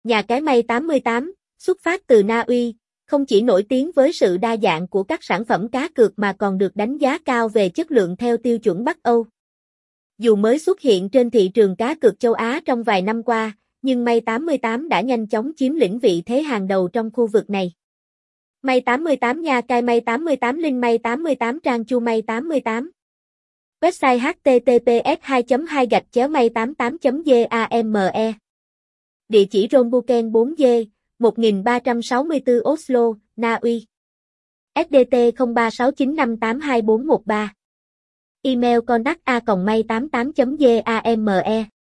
Nhà cái may 88, xuất phát từ Na Uy, không chỉ nổi tiếng với sự đa dạng của các sản phẩm cá cược mà còn được đánh giá cao về chất lượng theo tiêu chuẩn Bắc Âu. Dù mới xuất hiện trên thị trường cá cược châu Á trong vài năm qua, nhưng May 88 đã nhanh chóng chiếm lĩnh vị thế hàng đầu trong khu vực này. May 88 Nha Cai May 88 Linh May 88 Trang Chu May 88. Website https://may88.game. Địa chỉ Rombuken 4G, 1364 Oslo, Na Uy. SĐT 0369582413. Email contact@may88.game